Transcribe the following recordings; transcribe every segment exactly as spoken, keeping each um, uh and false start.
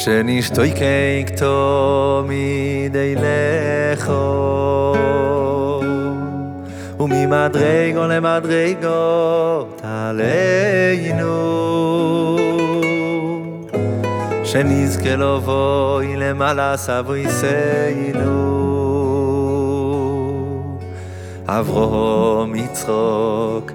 שנשתוקק תמיד אליכו וממדרגות למדרגות עלינו שנזכה לבוא למעלה סבויסנו אברהם, יצחק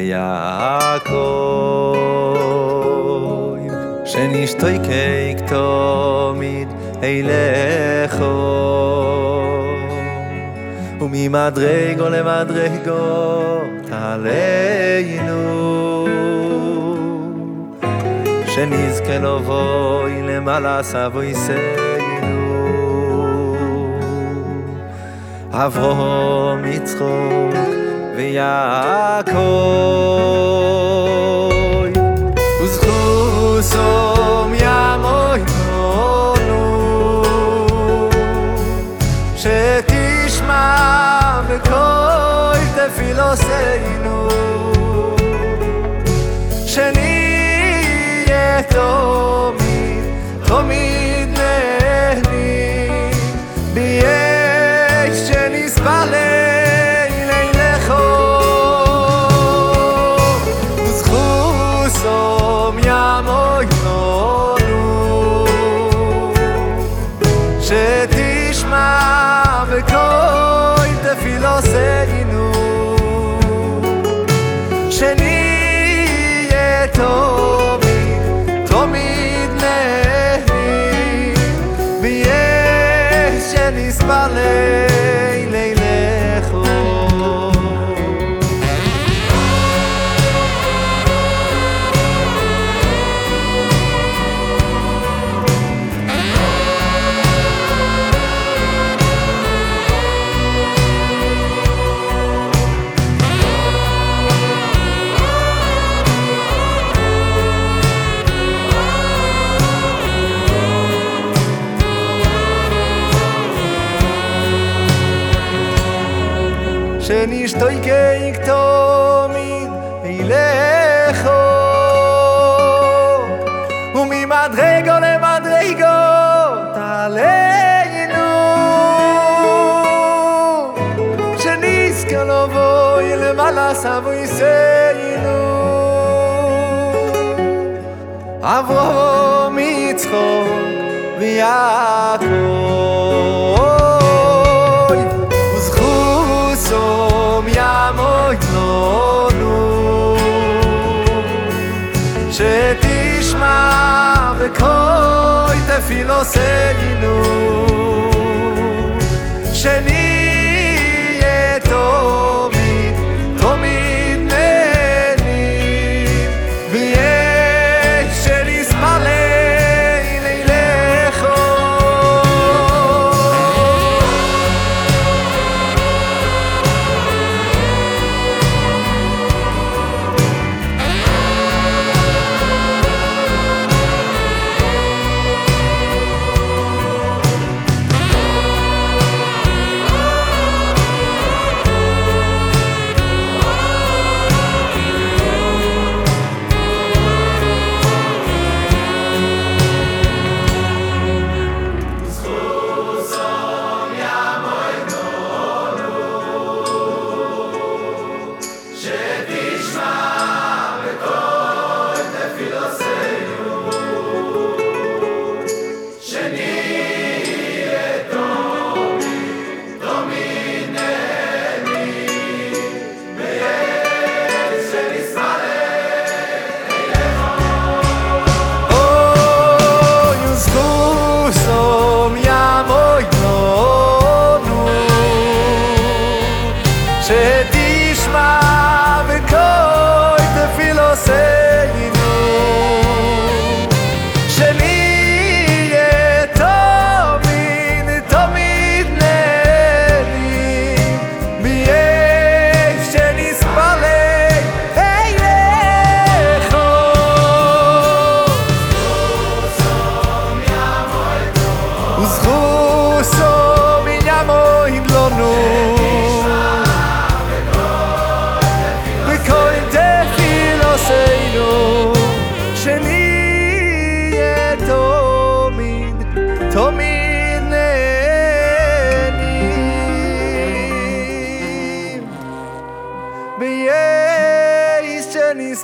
ויעקב שנשתוקק תמיד אליכו וממדרגות למדרגות עלינו שנזכה לבוא למעלה סבויסנו אברהם, יצחק ויעקב וזכוסום ימוינו שתשמע בקול תפילותינו שנהיה תמיד תמיד נהנים באש שנתפלל אליכו וזכוסום ימוינו שתשמע בקול תפילותינו שנהיה תמיד תמיד נהנים באש שנתפלל אליכו שנשתוקק תמיד אליכו וממדרגות למדרגות עלינו שנזכה לבוא למעלה סבויסנו אברהם, יצחק ויעקב וזכוסום ימוינו שתשמע בקול תפילותינו שנהיה תמיד תמיד נהנים באש שנתפלל אליכו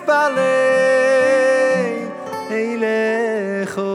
יספלל אילךו